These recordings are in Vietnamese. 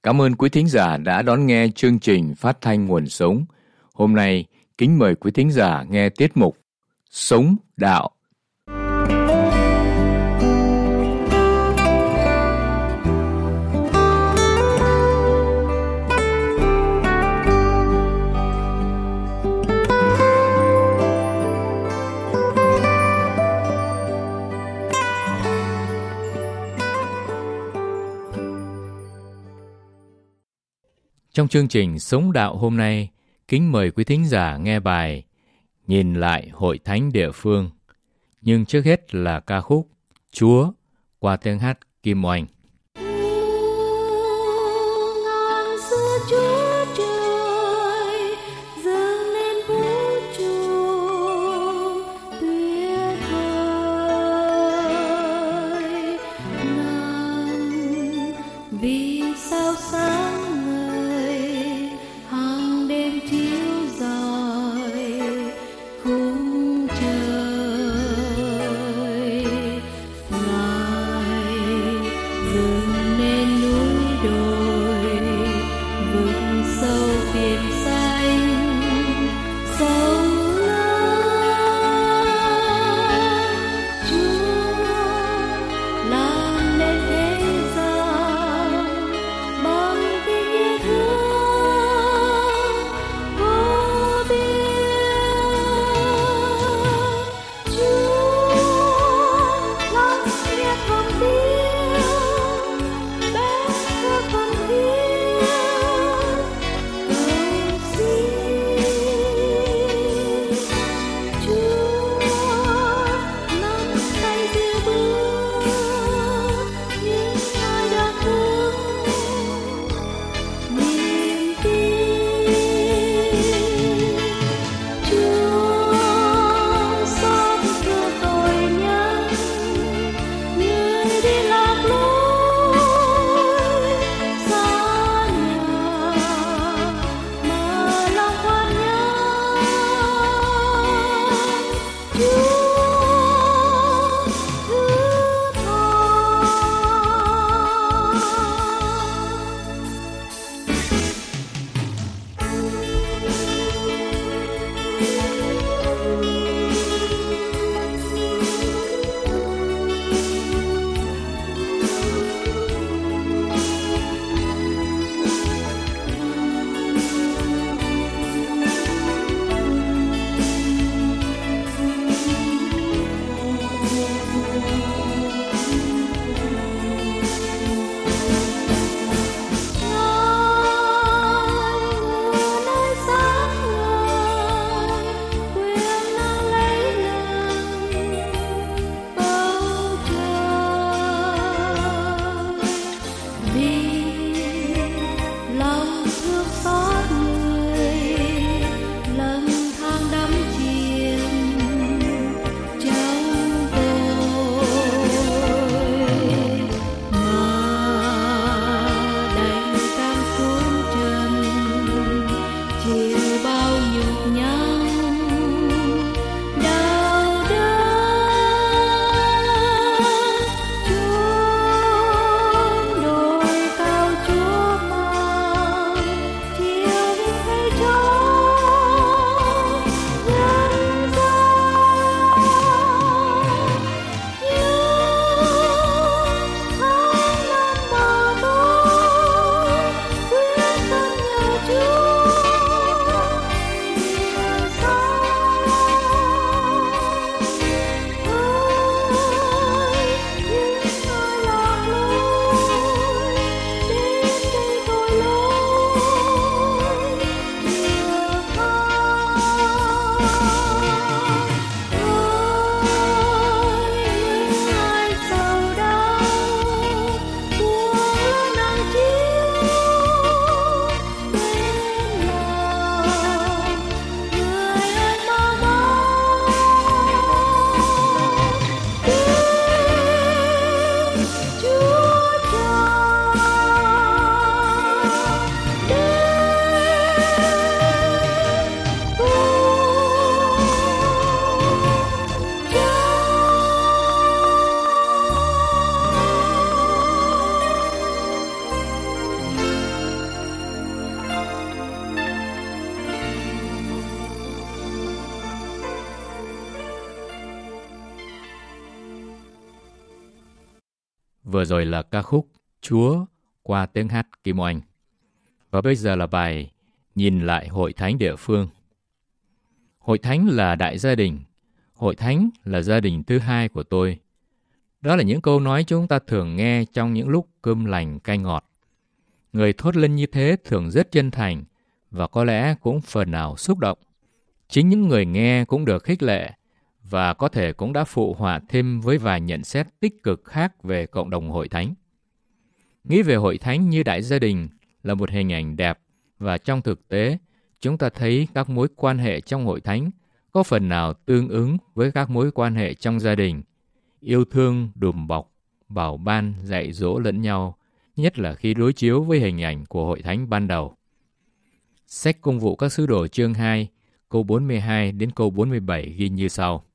Cảm ơn quý thính giả đã đón nghe chương trình phát thanh Nguồn Sống. Hôm nay, kính mời quý thính giả nghe tiết mục Sống Đạo. Trong chương trình Sống Đạo hôm nay, kính mời quý thính giả nghe bài Nhìn lại hội thánh địa phương. Nhưng trước hết là ca khúc Chúa qua tiếng hát Kim Oanh. Hãy Vừa rồi là ca khúc Chúa qua tiếng hát Kim Oanh. Và bây giờ là bài Nhìn lại hội thánh địa phương. Hội thánh là đại gia đình. Hội thánh là gia đình thứ hai của tôi. Đó là những câu nói chúng ta thường nghe trong những lúc cơm lành canh ngọt. Người thốt lên như thế thường rất chân thành và có lẽ cũng phần nào xúc động. Chính những người nghe cũng được khích lệ và có thể cũng đã phụ họa thêm với vài nhận xét tích cực khác về cộng đồng hội thánh. Nghĩ về hội thánh như đại gia đình là một hình ảnh đẹp và trong thực tế, chúng ta thấy các mối quan hệ trong hội thánh có phần nào tương ứng với các mối quan hệ trong gia đình. Yêu thương, đùm bọc, bảo ban, dạy dỗ lẫn nhau, nhất là khi đối chiếu với hình ảnh của hội thánh ban đầu. Sách Công vụ các sứ đồ chương 2, câu 42 đến câu 47 ghi như sau.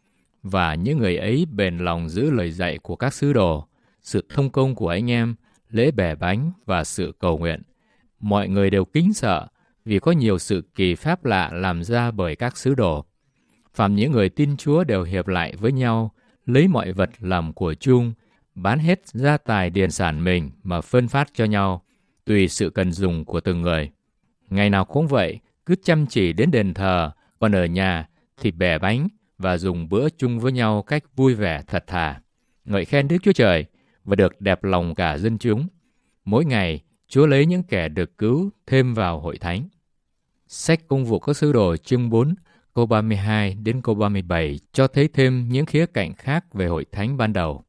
Và những người ấy bền lòng giữ lời dạy của các sứ đồ, sự thông công của anh em, lễ bẻ bánh và sự cầu nguyện. Mọi người đều kính sợ vì có nhiều sự kỳ phép lạ làm ra bởi các sứ đồ. Phàm những người tin Chúa đều hiệp lại với nhau, lấy mọi vật làm của chung, bán hết gia tài điền sản mình mà phân phát cho nhau, tùy sự cần dùng của từng người. Ngày nào cũng vậy, cứ chăm chỉ đến đền thờ, còn ở nhà thì bẻ bánh và dùng bữa chung với nhau cách vui vẻ thật thà, ngợi khen Đức Chúa Trời và được đẹp lòng cả dân chúng. Mỗi ngày, Chúa lấy những kẻ được cứu thêm vào hội thánh. Sách Công vụ các sứ đồ chương 4, câu 32 đến câu 37 cho thấy thêm những khía cạnh khác về hội thánh ban đầu.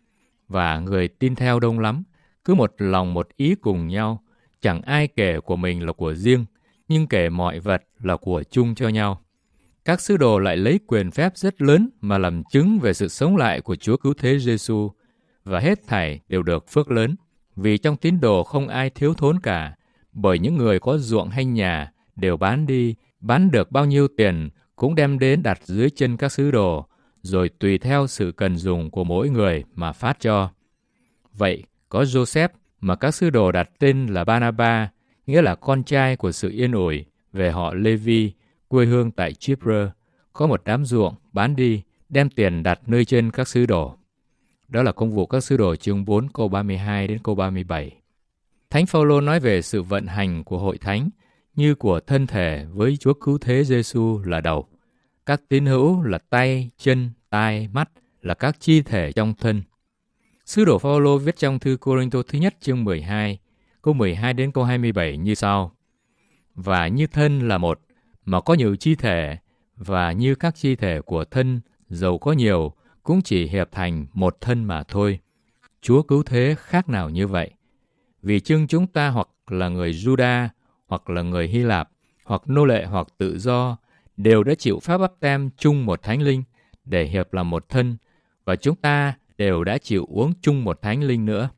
Và người tin theo đông lắm, cứ một lòng một ý cùng nhau, chẳng ai kể của mình là của riêng, nhưng kể mọi vật là của chung cho nhau. Các sứ đồ lại lấy quyền phép rất lớn mà làm chứng về sự sống lại của Chúa Cứu Thế Giêsu, và hết thảy đều được phước lớn, vì trong tín đồ không ai thiếu thốn cả, bởi những người có ruộng hay nhà đều bán đi, bán được bao nhiêu tiền cũng đem đến đặt dưới chân các sứ đồ, rồi tùy theo sự cần dùng của mỗi người mà phát cho. Vậy, có Joseph mà các sứ đồ đặt tên là Barnaba, nghĩa là con trai của sự yên ủi, về họ Lê-vi, quê hương tại Chipre, có một đám ruộng bán đi, đem tiền đặt nơi chân các sứ đồ. Đó là Công vụ các sứ đồ chương 4 câu 32 đến câu 37. Thánh Phaolô nói về sự vận hành của hội thánh như của thân thể với Chúa Cứu Thế Giêsu là đầu. Các tín hữu là tay, chân, tai, mắt là các chi thể trong thân. Sứ đồ Phaolô viết trong thư Cô-rinh-tô thứ nhất chương 12, câu 12 đến câu 27 như sau. Và như thân là một, mà có nhiều chi thể, và như các chi thể của thân, dầu có nhiều, cũng chỉ hiệp thành một thân mà thôi. Chúa Cứu Thế khác nào như vậy? Vì chưng chúng ta hoặc là người Juda, hoặc là người Hy Lạp, hoặc nô lệ hoặc tự do, đều đã chịu phép báp têm chung một thánh linh để hiệp làm một thân, và chúng ta đều đã chịu uống chung một thánh linh nữa.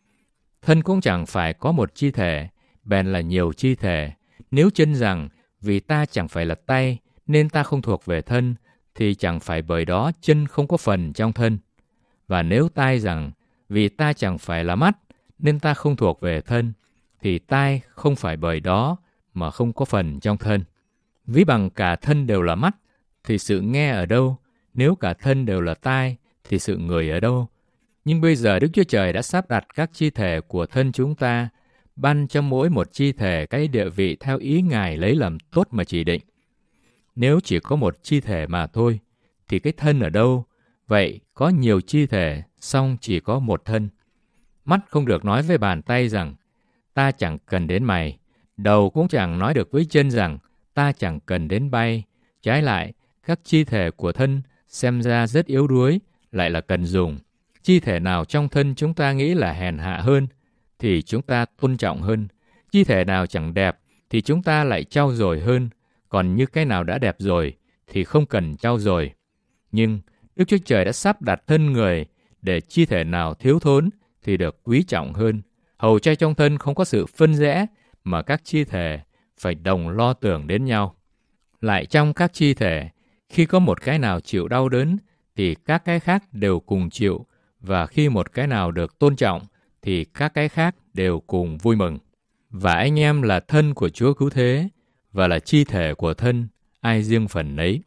Thân cũng chẳng phải có một chi thể, bèn là nhiều chi thể. Nếu chân rằng vì ta chẳng phải là tay nên ta không thuộc về thân, thì chẳng phải bởi đó chân không có phần trong thân. Và nếu tai rằng vì ta chẳng phải là mắt nên ta không thuộc về thân, thì tai không phải bởi đó mà không có phần trong thân. Ví bằng cả thân đều là mắt, thì sự nghe ở đâu? Nếu cả thân đều là tai, thì sự ngửi ở đâu? Nhưng bây giờ Đức Chúa Trời đã sắp đặt các chi thể của thân chúng ta, ban cho mỗi một chi thể cái địa vị theo ý Ngài lấy làm tốt mà chỉ định. Nếu chỉ có một chi thể mà thôi, thì cái thân ở đâu? Vậy có nhiều chi thể, song chỉ có một thân. Mắt không được nói với bàn tay rằng, ta chẳng cần đến mày. Đầu cũng chẳng nói được với chân rằng, ta chẳng cần đến bay. Trái lại, các chi thể của thân xem ra rất yếu đuối, lại là cần dùng. Chi thể nào trong thân chúng ta nghĩ là hèn hạ hơn, thì chúng ta tôn trọng hơn. Chi thể nào chẳng đẹp, thì chúng ta lại trau dồi hơn. Còn như cái nào đã đẹp rồi, thì không cần trau dồi. Nhưng Đức Chúa Trời đã sắp đặt thân người, để chi thể nào thiếu thốn, thì được quý trọng hơn. Hầu cho trong thân không có sự phân rẽ, mà các chi thể phải đồng lo tưởng đến nhau. Lại trong các chi thể, khi có một cái nào chịu đau đớn, thì các cái khác đều cùng chịu, và khi một cái nào được tôn trọng, thì các cái khác đều cùng vui mừng. Và anh em là thân của Chúa Cứu Thế, và là chi thể của thân, ai riêng phần nấy.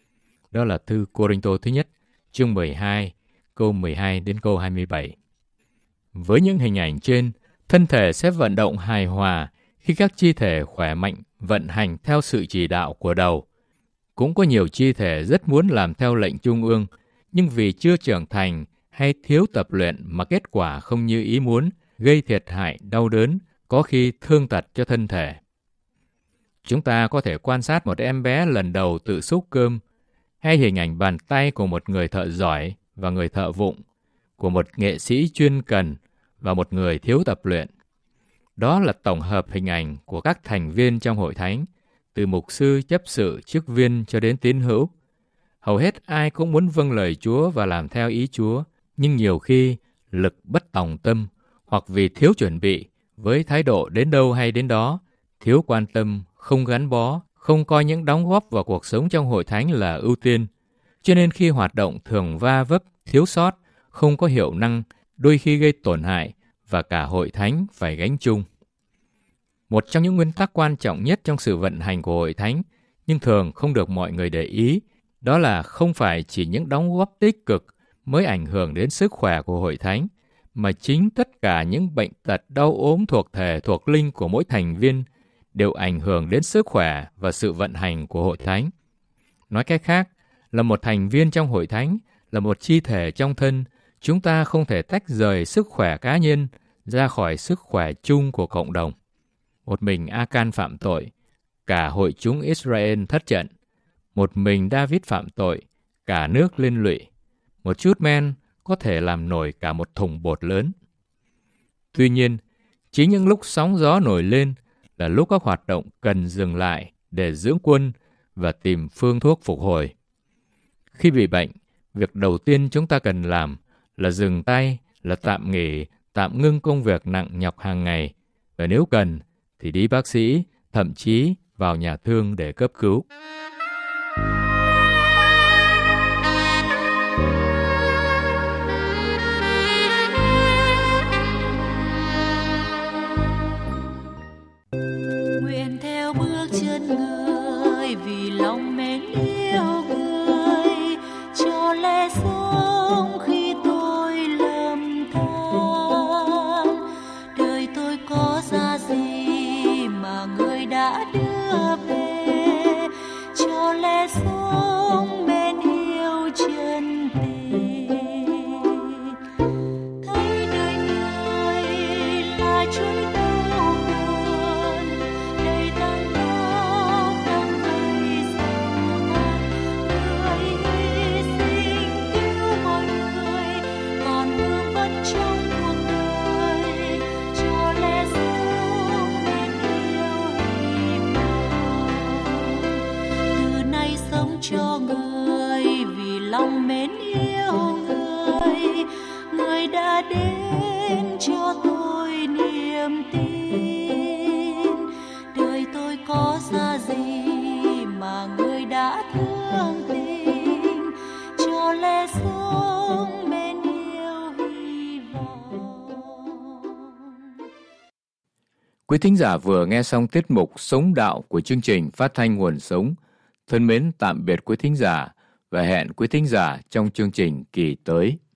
Đó là thư Cô-rinh-tô thứ nhất, chương 12, câu 12 đến câu 27. Với những hình ảnh trên, thân thể sẽ vận động hài hòa khi các chi thể khỏe mạnh vận hành theo sự chỉ đạo của đầu. Cũng có nhiều chi thể rất muốn làm theo lệnh trung ương, nhưng vì chưa trưởng thành hay thiếu tập luyện mà kết quả không như ý muốn, gây thiệt hại, đau đớn, có khi thương tật cho thân thể. Chúng ta có thể quan sát một em bé lần đầu tự xúc cơm, hay hình ảnh bàn tay của một người thợ giỏi và người thợ vụng, của một nghệ sĩ chuyên cần và một người thiếu tập luyện. Đó là tổng hợp hình ảnh của các thành viên trong hội thánh, từ mục sư, chấp sự, chức viên cho đến tín hữu. Hầu hết ai cũng muốn vâng lời Chúa và làm theo ý Chúa, nhưng nhiều khi lực bất tòng tâm, hoặc vì thiếu chuẩn bị, với thái độ đến đâu hay đến đó, thiếu quan tâm, không gắn bó, không coi những đóng góp vào cuộc sống trong hội thánh là ưu tiên. Cho nên khi hoạt động thường va vấp, thiếu sót, không có hiệu năng, đôi khi gây tổn hại và cả hội thánh phải gánh chung. Một trong những nguyên tắc quan trọng nhất trong sự vận hành của hội thánh, nhưng thường không được mọi người để ý, đó là không phải chỉ những đóng góp tích cực mới ảnh hưởng đến sức khỏe của hội thánh, mà chính tất cả những bệnh tật đau ốm thuộc thể thuộc linh của mỗi thành viên đều ảnh hưởng đến sức khỏe và sự vận hành của hội thánh. Nói cách khác, là một thành viên trong hội thánh, là một chi thể trong thân, chúng ta không thể tách rời sức khỏe cá nhân ra khỏi sức khỏe chung của cộng đồng. Một mình A-can phạm tội, cả hội chúng Israel thất trận. Một mình David phạm tội, cả nước liên lụy. Một chút men có thể làm nổi cả một thùng bột lớn. Tuy nhiên, chính những lúc sóng gió nổi lên là lúc các hoạt động cần dừng lại để dưỡng quân và tìm phương thuốc phục hồi. Khi bị bệnh, việc đầu tiên chúng ta cần làm là dừng tay, là tạm nghỉ, tạm ngưng công việc nặng nhọc hàng ngày, và nếu cần thì đi bác sĩ, thậm chí vào nhà thương để cấp cứu. Nguyện theo bước chân người vì lòng mến yêu người, cho lẽ sống khi tôi lầm than. Đời tôi có ra gì mà người đã đưa về, cho lẽ sống mến yêu chân tình. Thấy đời người là chuỗi đau buồn, đầy tăng đau đắng cay sầu oan. Người hy sinh cứu mọi người, còn vương vấn trong cuộc đời, cho lẽ sống mến yêu hy vọng. Từ nay sống cho người vì lòng mến yêu người, người đã đến cho tôi niềm tin. Đời tôi có ra gì mà người đã thương tình, cho lẽ sống mến yêu hy vọng. Quý thính giả vừa nghe xong tiết mục Sống Đạo của chương trình phát thanh Nguồn Sống. Thân mến tạm biệt quý thính giả và hẹn quý thính giả trong chương trình kỳ tới.